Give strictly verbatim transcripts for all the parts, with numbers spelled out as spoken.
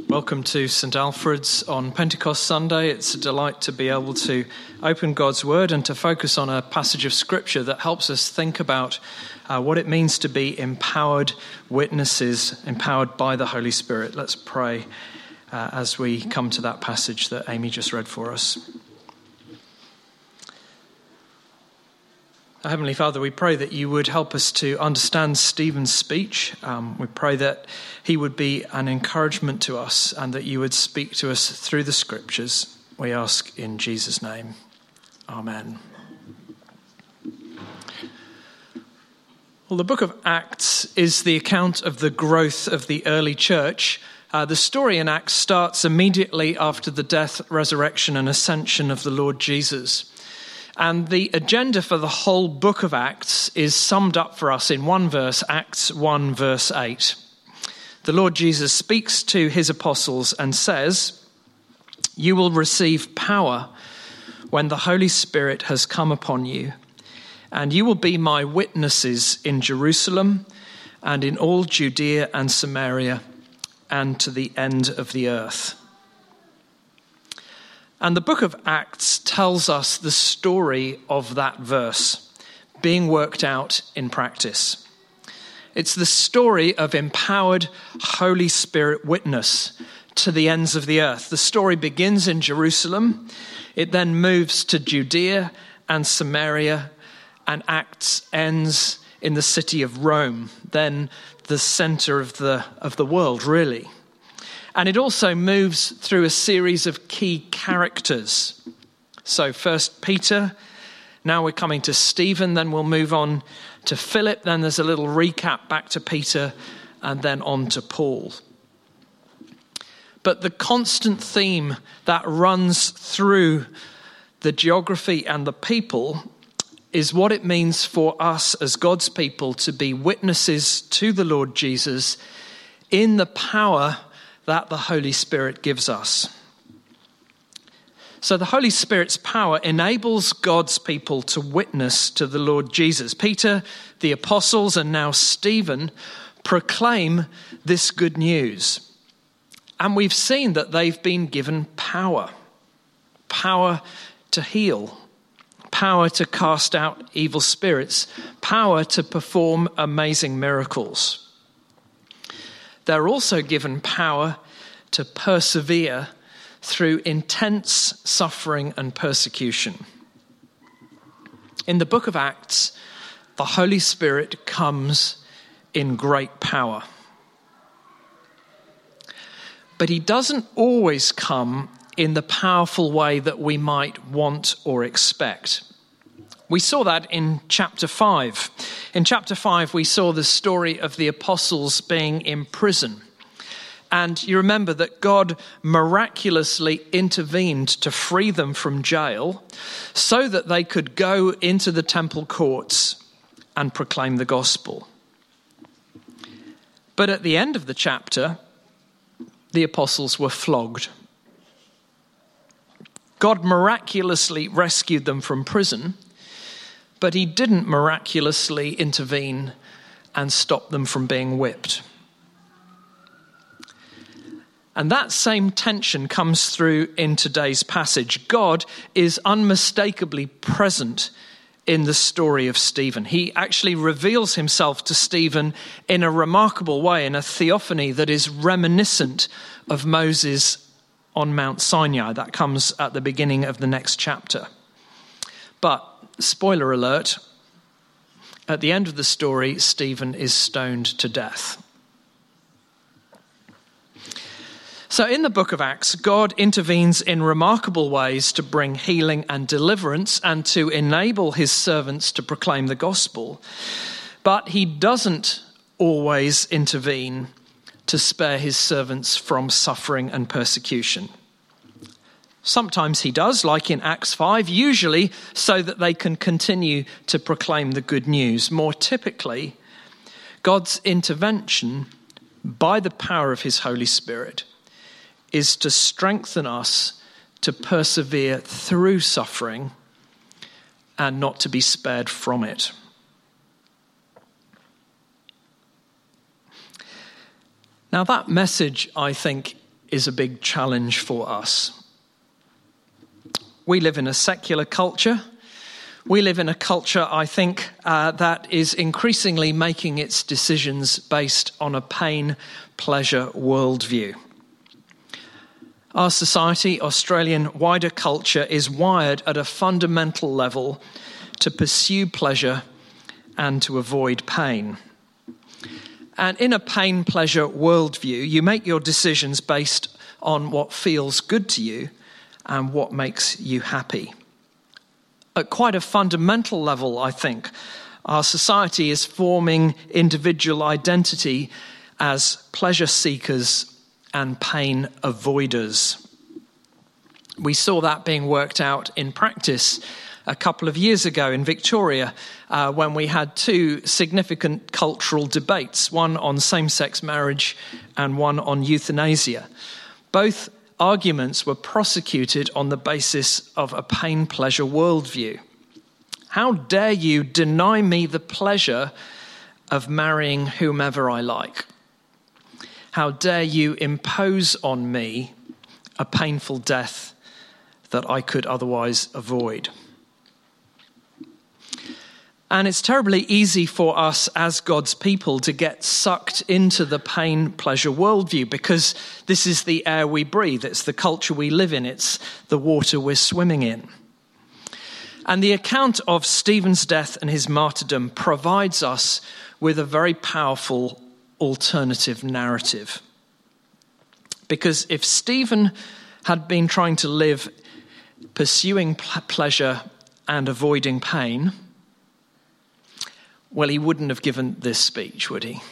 Welcome to St Alfred's on Pentecost Sunday. It's a delight to be able to open God's Word and to focus on a passage of Scripture that helps us think about uh, what it means to be empowered witnesses, empowered by the Holy Spirit. Let's pray uh, as we come to that passage that Amy just read for us. Our Heavenly Father, we pray that you would help us to understand Stephen's speech. Um, we pray that he would be an encouragement to us and that you would speak to us through the Scriptures. We ask in Jesus' name. Amen. Well, the book of Acts is the account of the growth of the early church. Uh, the story in Acts starts immediately after the death, resurrection, and ascension of the Lord Jesus. And the agenda for the whole book of Acts is summed up for us in one verse, Acts one, verse eight. The Lord Jesus speaks to his apostles and says, "You will receive power when the Holy Spirit has come upon you, and you will be my witnesses in Jerusalem and in all Judea and Samaria and to the end of the earth." And the book of Acts tells us the story of that verse being worked out in practice. It's the story of empowered Holy Spirit witness to the ends of the earth. The story begins in Jerusalem. It then moves to Judea and Samaria, and Acts ends in the city of Rome, then the center of the, of the world, really. And it also moves through a series of key characters. So first Peter, now we're coming to Stephen, then we'll move on to Philip, then there's a little recap back to Peter, and then on to Paul. But the constant theme that runs through the geography and the people is what it means for us as God's people to be witnesses to the Lord Jesus in the power that the Holy Spirit gives us. So the Holy Spirit's power enables God's people to witness to the Lord Jesus. Peter, the apostles, and now Stephen proclaim this good news. And we've seen that they've been given power. Power to heal. Power to cast out evil spirits. Power to perform amazing miracles. They're also given power to persevere through intense suffering and persecution. In the book of Acts, the Holy Spirit comes in great power. But he doesn't always come in the powerful way that we might want or expect. We saw that in chapter five. In chapter five, we saw the story of the apostles being in prison. And you remember that God miraculously intervened to free them from jail so that they could go into the temple courts and proclaim the gospel. But at the end of the chapter, the apostles were flogged. God miraculously rescued them from prison, but he didn't miraculously intervene and stop them from being whipped. And that same tension comes through in today's passage. God is unmistakably present in the story of Stephen. He actually reveals himself to Stephen in a remarkable way, in a theophany that is reminiscent of Moses on Mount Sinai. That comes at the beginning of the next chapter. But spoiler alert, at the end of the story, Stephen is stoned to death. So in the book of Acts, God intervenes in remarkable ways to bring healing and deliverance and to enable his servants to proclaim the gospel. But he doesn't always intervene to spare his servants from suffering and persecution. Sometimes he does, like in Acts five, usually so that they can continue to proclaim the good news. More typically, God's intervention by the power of his Holy Spirit is to strengthen us to persevere through suffering and not to be spared from it. Now that message, I think, is a big challenge for us. We live in a secular culture. We live in a culture, I think, uh, that is increasingly making its decisions based on a pain-pleasure worldview. Our society, Australian wider culture, is wired at a fundamental level to pursue pleasure and to avoid pain. And in a pain-pleasure worldview, you make your decisions based on what feels good to you and what makes you happy. At quite a fundamental level, I think, our society is forming individual identity as pleasure seekers and pain avoiders. We saw that being worked out in practice a couple of years ago in Victoria uh, when we had two significant cultural debates, one on same-sex marriage and one on euthanasia. Both arguments were prosecuted on the basis of a pain-pleasure worldview. How dare you deny me the pleasure of marrying whomever I like? How dare you impose on me a painful death that I could otherwise avoid? And it's terribly easy for us as God's people to get sucked into the pain-pleasure worldview because this is the air we breathe. It's the culture we live in. It's the water we're swimming in. And the account of Stephen's death and his martyrdom provides us with a very powerful alternative narrative. Because if Stephen had been trying to live pursuing pleasure and avoiding pain, well, he wouldn't have given this speech, would he?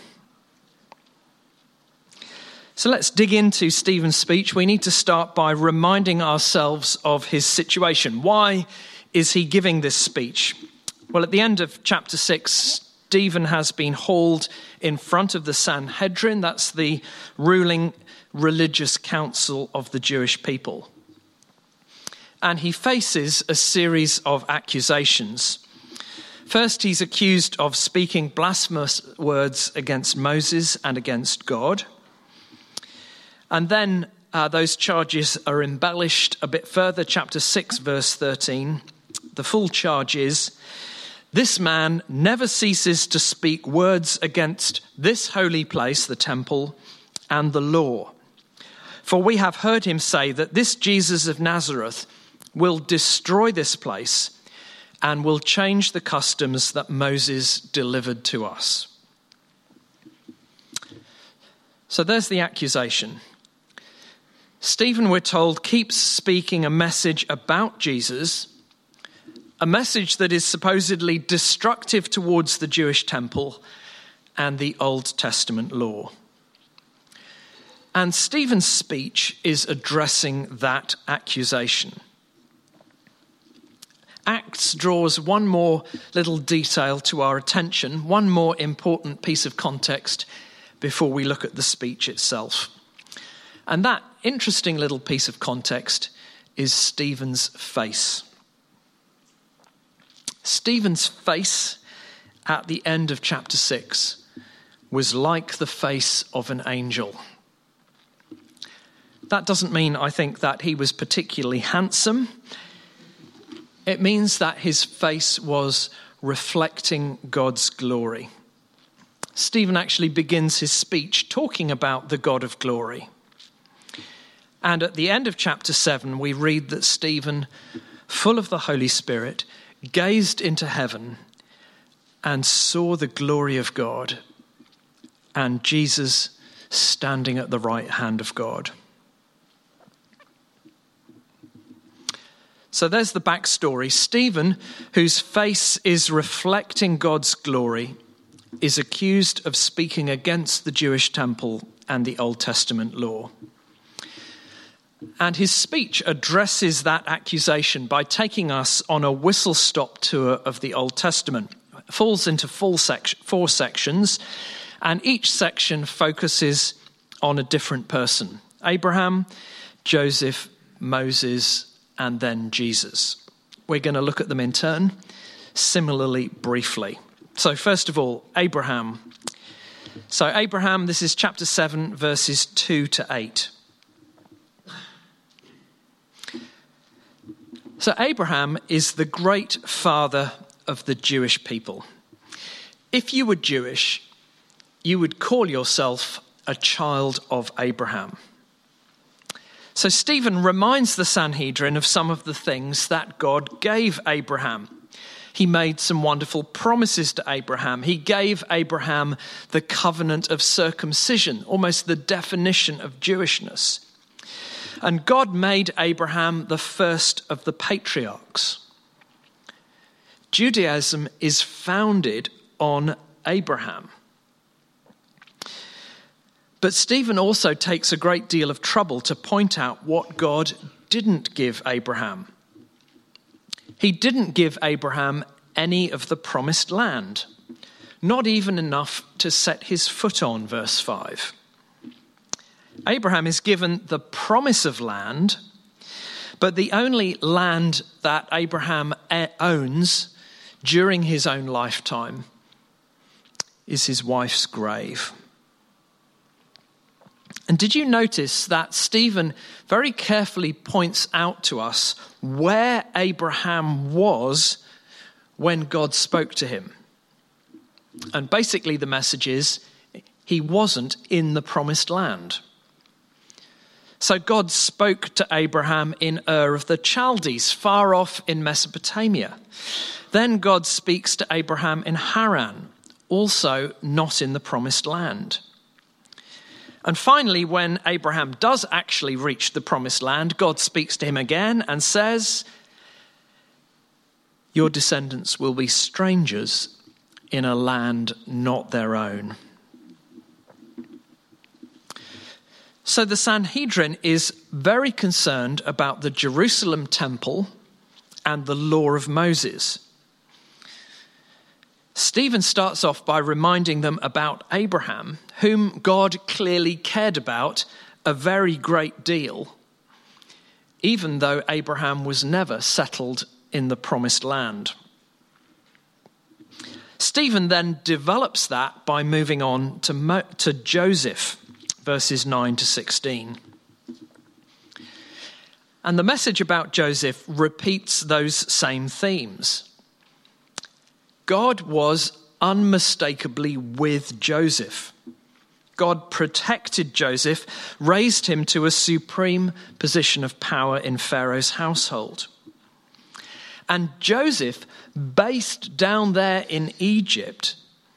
So let's dig into Stephen's speech. We need to start by reminding ourselves of his situation. Why is he giving this speech? Well, at the end of chapter six, Stephen has been hauled in front of the Sanhedrin. That's the ruling religious council of the Jewish people. And he faces a series of accusations. First, he's accused of speaking blasphemous words against Moses and against God. And then uh, those charges are embellished a bit further. Chapter six, verse thirteen. The full charge is, "This man never ceases to speak words against this holy place, the temple, and the law. For we have heard him say that this Jesus of Nazareth will destroy this place and will change the customs that Moses delivered to us." So there's the accusation. Stephen, we're told, keeps speaking a message about Jesus, a message that is supposedly destructive towards the Jewish temple and the Old Testament law. And Stephen's speech is addressing that accusation. Acts draws one more little detail to our attention, one more important piece of context before we look at the speech itself. And that interesting little piece of context is Stephen's face. Stephen's face at the end of chapter six was like the face of an angel. That doesn't mean, I think, that he was particularly handsome. It means that his face was reflecting God's glory. Stephen actually begins his speech talking about the God of glory. And at the end of chapter seven, we read that Stephen, full of the Holy Spirit, gazed into heaven and saw the glory of God and Jesus standing at the right hand of God. So there's the backstory. Stephen, whose face is reflecting God's glory, is accused of speaking against the Jewish temple and the Old Testament law. And his speech addresses that accusation by taking us on a whistle-stop tour of the Old Testament. It falls into four, sec- four sections, and each section focuses on a different person: Abraham, Joseph, Moses, and then Jesus. We're going to look at them in turn, similarly briefly. So first of all, Abraham. So Abraham, this is chapter seven, verses two to eight. So Abraham is the great father of the Jewish people. If you were Jewish, you would call yourself a child of Abraham. So Stephen reminds the Sanhedrin of some of the things that God gave Abraham. He made some wonderful promises to Abraham. He gave Abraham the covenant of circumcision, almost the definition of Jewishness. And God made Abraham the first of the patriarchs. Judaism is founded on Abraham. But Stephen also takes a great deal of trouble to point out what God didn't give Abraham. He didn't give Abraham any of the promised land, not even enough to set his foot on, verse five. Abraham is given the promise of land, but the only land that Abraham owns during his own lifetime is his wife's grave. And did you notice that Stephen very carefully points out to us where Abraham was when God spoke to him? And basically the message is he wasn't in the promised land. So God spoke to Abraham in Ur of the Chaldees, far off in Mesopotamia. Then God speaks to Abraham in Haran, also not in the promised land. And finally, when Abraham does actually reach the promised land, God speaks to him again and says, "Your descendants will be strangers in a land not their own." So the Sanhedrin is very concerned about the Jerusalem temple and the law of Moses. Stephen starts off by reminding them about Abraham, whom God clearly cared about a very great deal, even though Abraham was never settled in the promised land. Stephen then develops that by moving on to, Mo- to Joseph, verses nine to sixteen. And the message about Joseph repeats those same themes. God was unmistakably with Joseph. God protected Joseph, raised him to a supreme position of power in Pharaoh's household. And Joseph, based down there in Egypt,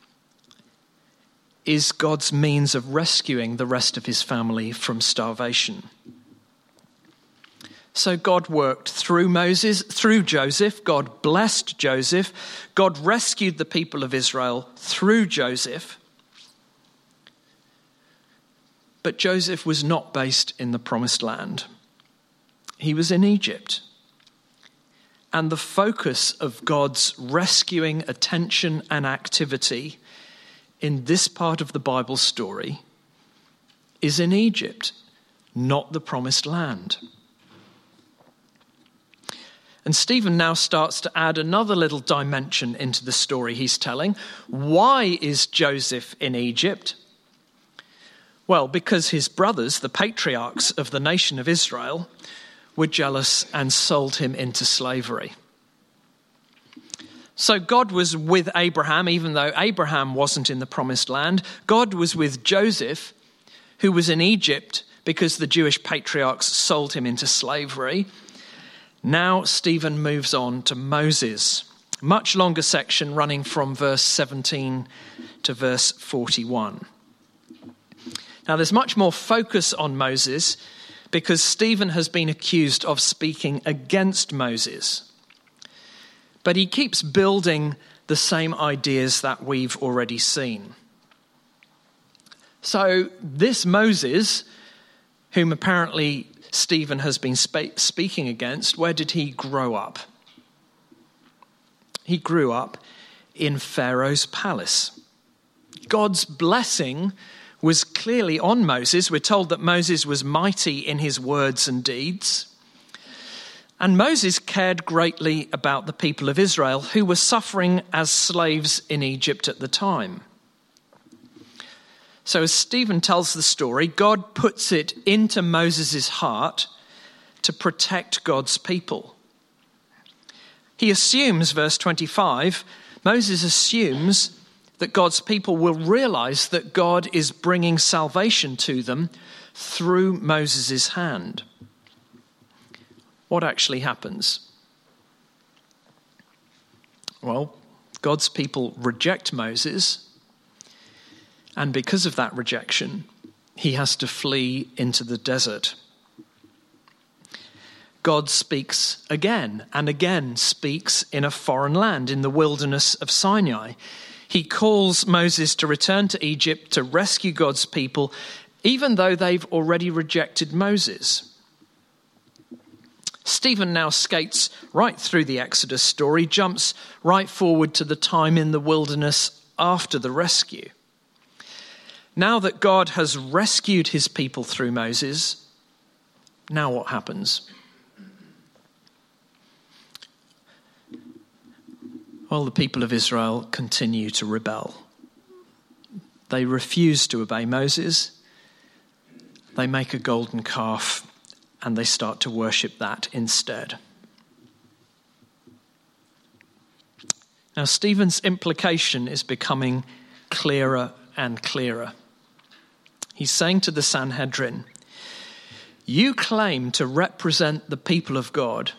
is God's means of rescuing the rest of his family from starvation. So God worked through Moses, through Joseph. God blessed Joseph. God rescued the people of Israel through Joseph. But Joseph was not based in the promised land. He was in Egypt. And the focus of God's rescuing attention and activity in this part of the Bible story is in Egypt, not the promised land. And Stephen now starts to add another little dimension into the story he's telling. Why is Joseph in Egypt? Well, because his brothers, the patriarchs of the nation of Israel, were jealous and sold him into slavery. So God was with Abraham, even though Abraham wasn't in the promised land. God was with Joseph, who was in Egypt because the Jewish patriarchs sold him into slavery. Now Stephen moves on to Moses. Much longer section running from verse seventeen to verse forty-one. Now there's much more focus on Moses because Stephen has been accused of speaking against Moses. But he keeps building the same ideas that we've already seen. So this Moses, whom apparently Stephen has been spe- speaking against, where did he grow up? He grew up in Pharaoh's palace. God's blessing was clearly on Moses. We're told that Moses was mighty in his words and deeds. And Moses cared greatly about the people of Israel who were suffering as slaves in Egypt at the time. So as Stephen tells the story, God puts it into Moses' heart to protect God's people. He assumes, verse twenty-five, Moses assumes that God's people will realize that God is bringing salvation to them through Moses' hand. What actually happens? Well, God's people reject Moses, and because of that rejection, he has to flee into the desert. God speaks again and again, speaks in a foreign land, in the wilderness of Sinai. He calls Moses to return to Egypt to rescue God's people, even though they've already rejected Moses. Stephen now skates right through the Exodus story, jumps right forward to the time in the wilderness after the rescue. Now that God has rescued his people through Moses, now what happens? Well, the people of Israel continue to rebel. They refuse to obey Moses. They make a golden calf and they start to worship that instead. Now, Stephen's implication is becoming clearer and clearer. He's saying to the Sanhedrin, you claim to represent the people of God.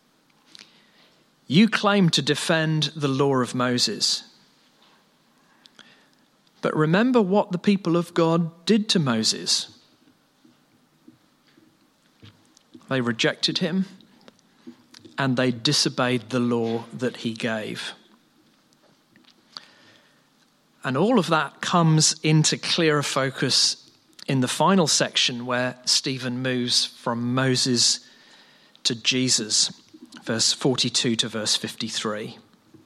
You claim to defend the law of Moses. But remember what the people of God did to Moses. They rejected him and they disobeyed the law that he gave. And all of that comes into clearer focus in the final section where Stephen moves from Moses to Jesus, verse forty-two to verse fifty-three.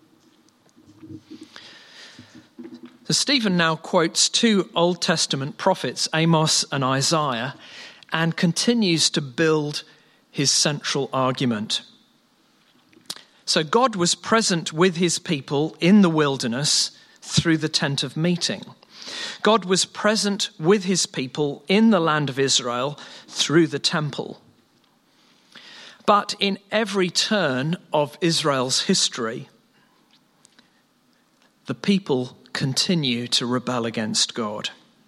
So Stephen now quotes two Old Testament prophets, Amos and Isaiah, and continues to build his central argument. So God was present with his people in the wilderness through the tent of meeting. God was present with his people in the land of Israel through the temple. But in every turn of Israel's history, the people continue to rebel against God.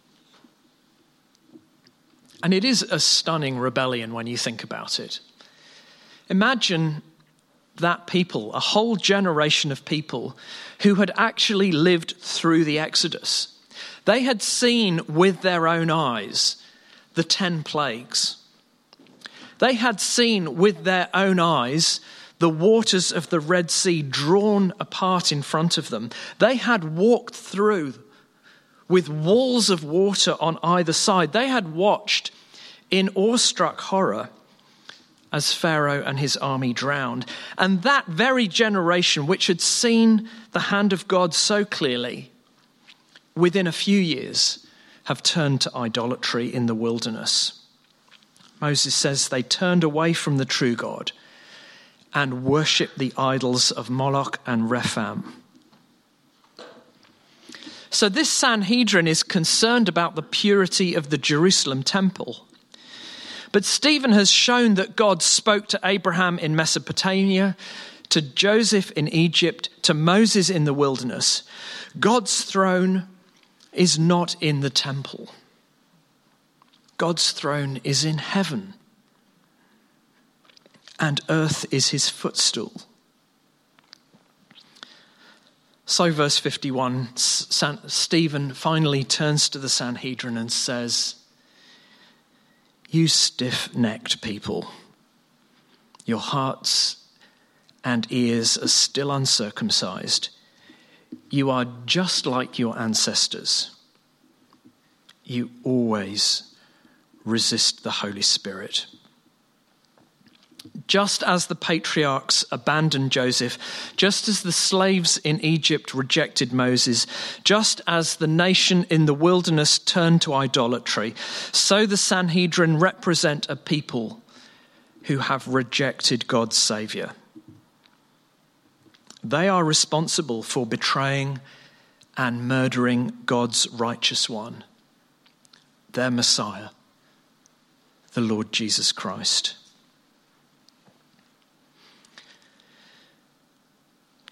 And it is a stunning rebellion when you think about it. Imagine that people, a whole generation of people who had actually lived through the Exodus. They had seen with their own eyes the ten plagues. They had seen with their own eyes the waters of the Red Sea drawn apart in front of them. They had walked through with walls of water on either side. They had watched in awestruck horror as Pharaoh and his army drowned. And that very generation, which had seen the hand of God so clearly, within a few years have turned to idolatry in the wilderness. Moses says they turned away from the true God and worshipped the idols of Moloch and Rephaim. So this Sanhedrin is concerned about the purity of the Jerusalem temple. But Stephen has shown that God spoke to Abraham in Mesopotamia, to Joseph in Egypt, to Moses in the wilderness. God's throne is not in the temple. God's throne is in heaven, and earth is his footstool. So verse fifty-one, Stephen finally turns to the Sanhedrin and says, you stiff-necked people, your hearts and ears are still uncircumcised. You are just like your ancestors. You always resist the Holy Spirit. Just as the patriarchs abandoned Joseph, just as the slaves in Egypt rejected Moses, just as the nation in the wilderness turned to idolatry, so the Sanhedrin represent a people who have rejected God's Saviour. They are responsible for betraying and murdering God's righteous one, their Messiah, the Lord Jesus Christ.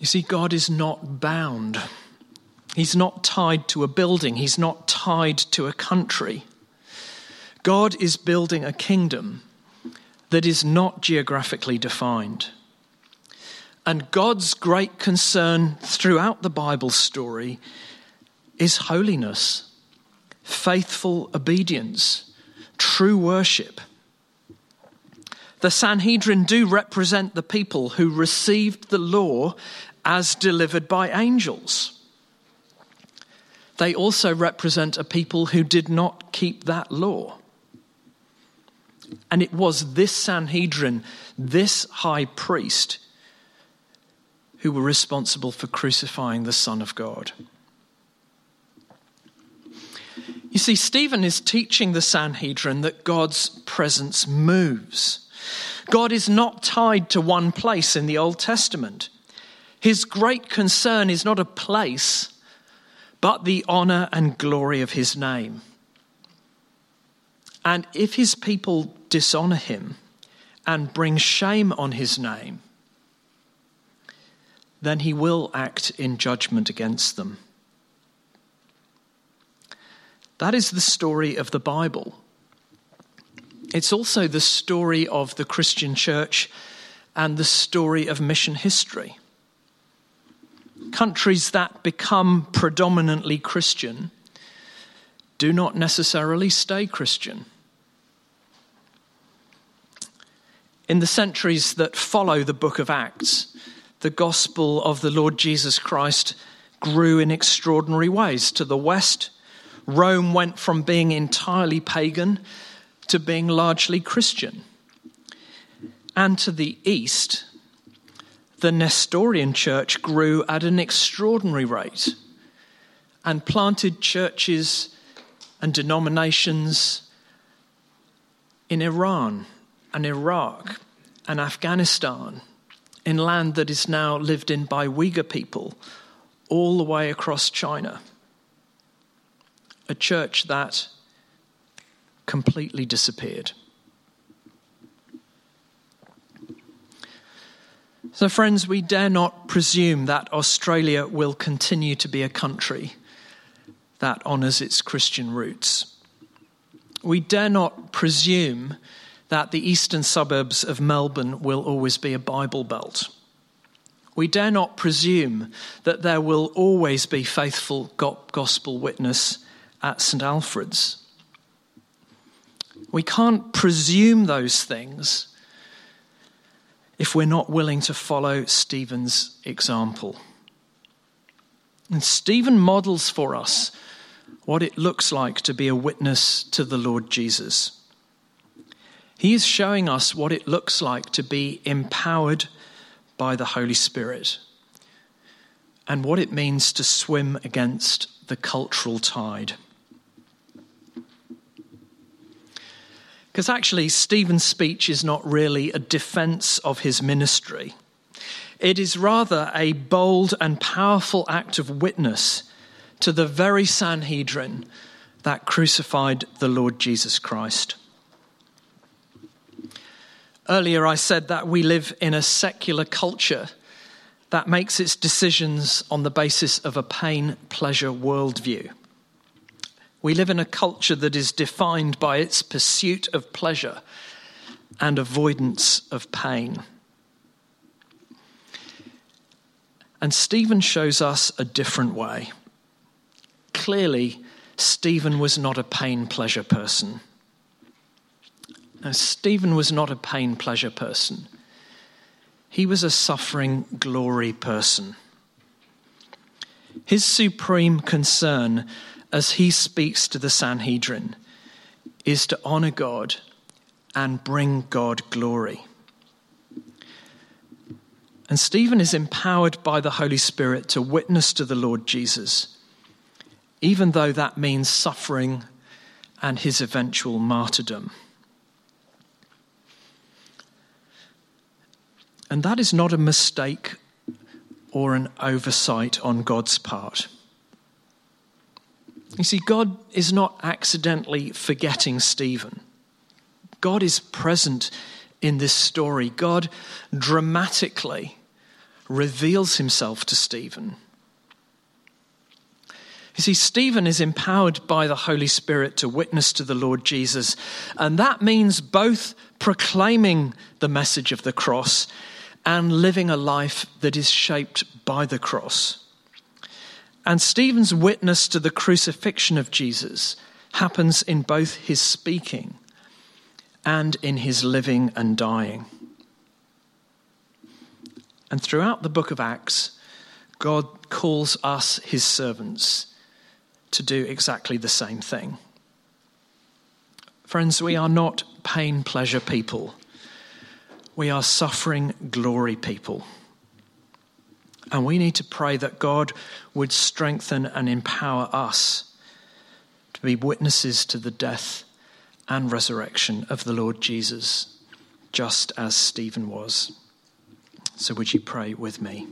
You see, God is not bound. He's not tied to a building. He's not tied to a country. God is building a kingdom that is not geographically defined. And God's great concern throughout the Bible story is holiness, faithful obedience, true worship. The Sanhedrin do represent the people who received the law as delivered by angels. They also represent a people who did not keep that law. And it was this Sanhedrin, this high priest, who were responsible for crucifying the Son of God. You see, Stephen is teaching the Sanhedrin that God's presence moves. God is not tied to one place in the Old Testament. His great concern is not a place, but the honor and glory of his name. And if his people dishonor him and bring shame on his name, then he will act in judgment against them. That is the story of the Bible. It's also the story of the Christian church and the story of mission history. Countries that become predominantly Christian do not necessarily stay Christian. In the centuries that follow the book of Acts, the gospel of the Lord Jesus Christ grew in extraordinary ways. To the west, Rome went from being entirely pagan to being largely Christian. And to the east, the Nestorian church grew at an extraordinary rate and planted churches and denominations in Iran and Iraq and Afghanistan, in land that is now lived in by Uyghur people, all the way across China. A church that completely disappeared. So friends, we dare not presume that Australia will continue to be a country that honours its Christian roots. We dare not presume that the eastern suburbs of Melbourne will always be a Bible belt. We dare not presume that there will always be faithful gospel witness at St Alfred's. We can't presume those things if we're not willing to follow Stephen's example. And Stephen models for us what it looks like to be a witness to the Lord Jesus. He is showing us what it looks like to be empowered by the Holy Spirit and what it means to swim against the cultural tide. Because actually, Stephen's speech is not really a defense of his ministry. It is rather a bold and powerful act of witness to the very Sanhedrin that crucified the Lord Jesus Christ. Earlier, I said that we live in a secular culture that makes its decisions on the basis of a pain-pleasure worldview. We live in a culture that is defined by its pursuit of pleasure and avoidance of pain. And Stephen shows us a different way. Clearly, Stephen was not a pain-pleasure person. No, Stephen was not a pain-pleasure person. He was a suffering glory person. His supreme concern as he speaks to the Sanhedrin is to honor God and bring God glory. And Stephen is empowered by the Holy Spirit to witness to the Lord Jesus, even though that means suffering and his eventual martyrdom. And that is not a mistake or an oversight on God's part. You see, God is not accidentally forgetting Stephen. God is present in this story. God dramatically reveals himself to Stephen. You see, Stephen is empowered by the Holy Spirit to witness to the Lord Jesus, and that means both proclaiming the message of the cross and living a life that is shaped by the cross. And Stephen's witness to the crucifixion of Jesus happens in both his speaking and in his living and dying. And throughout the book of Acts, God calls us his servants to do exactly the same thing. Friends, we are not pain pleasure people. We are suffering glory people. And we need to pray that God would strengthen and empower us to be witnesses to the death and resurrection of the Lord Jesus, just as Stephen was. So would you pray with me?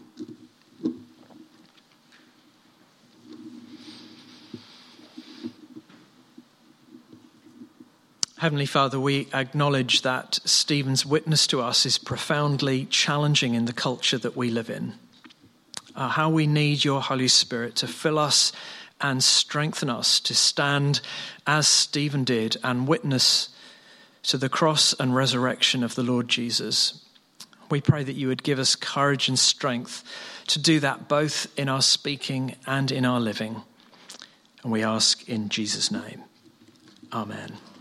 Heavenly Father, we acknowledge that Stephen's witness to us is profoundly challenging in the culture that we live in. Uh, how we need your Holy Spirit to fill us and strengthen us to stand as Stephen did and witness to the cross and resurrection of the Lord Jesus. We pray that you would give us courage and strength to do that both in our speaking and in our living. And we ask in Jesus' name. Amen.